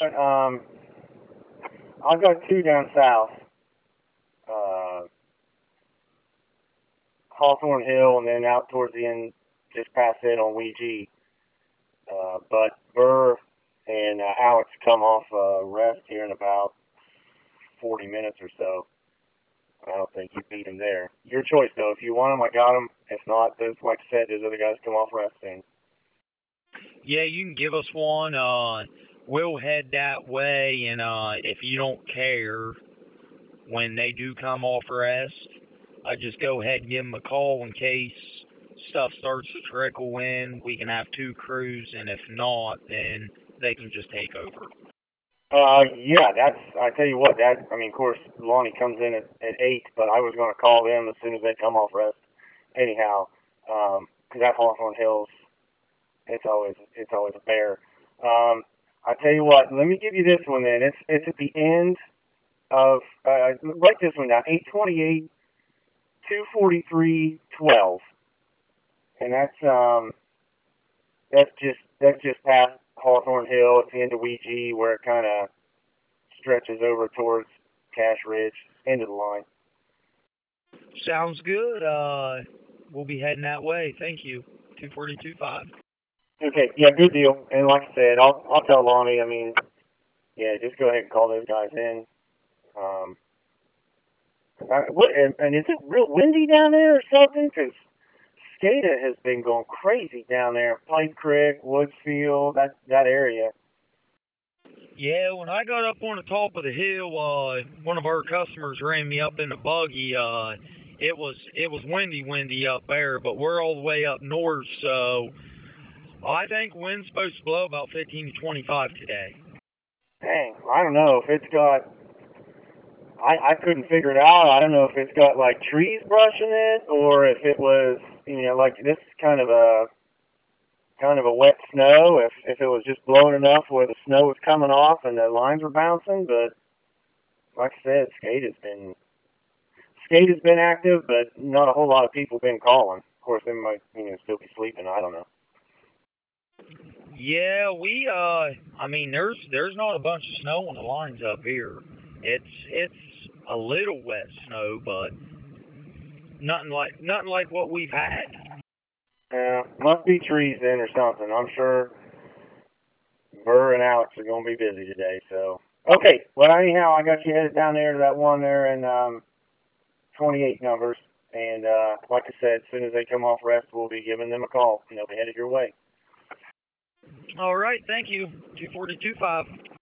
I've got two down south, uh, Hawthorne Hill, and then out towards the end, just past it on Ouija. But Burr and Alex come off rest here in about 40 minutes or so. I don't think you beat him there. Your choice, though. If you want him, I got him. If not, those, like I said, those other guys come off rest soon. Yeah, you can give us one. We'll head that way, and if you don't care when they do come off rest, I just go ahead and give them a call in case stuff starts to trickle in. We can have two crews, and if not, then they can just take over. Yeah, I tell you what, I mean, of course, Lonnie comes in at 8, but I was going to call them as soon as they come off rest. Anyhow, because that Hawthorne Hills, it's always a bear. I tell you what, let me give you this one then. It's at the end of, write this one down, 828, 243, 12. And that's just past Hawthorne Hill at the end of Ouija, where it kind of stretches over towards Cash Ridge, end of the line. Sounds good. We'll be heading that way. Thank you. 242.5. Okay, yeah, good deal. And like I said, I'll tell Lonnie. I mean, yeah, just go ahead and call those guys in. Um, and is it real windy down there or something? Because SCADA has been going crazy down there. Plain Creek, Woodsfield, that area. Yeah, when I got up on the top of the hill, one of our customers ran me up in the buggy. It was windy up there, but we're all the way up north, so I think wind's supposed to blow about 15 to 25 today. Dang, I don't know if it's got. I couldn't figure it out. I don't know if it's got like trees brushing it or if it was, like this is kind of a wet snow. If it was just blowing enough where the snow was coming off and the lines were bouncing, but like I said, skate has been active, but not a whole lot of people been calling. Of course, they might still be sleeping. I don't know. Yeah, I mean there's not a bunch of snow on the lines up here. It's a little wet snow, but nothing like what we've had. Yeah, must be trees then or something. I'm sure Burr and Alex are going to be busy today. So okay, well anyhow, I got you headed down there to that one there in 28 numbers. And like I said, as soon as they come off rest, we'll be giving them a call, and they'll be headed your way. All right, thank you. 242.5.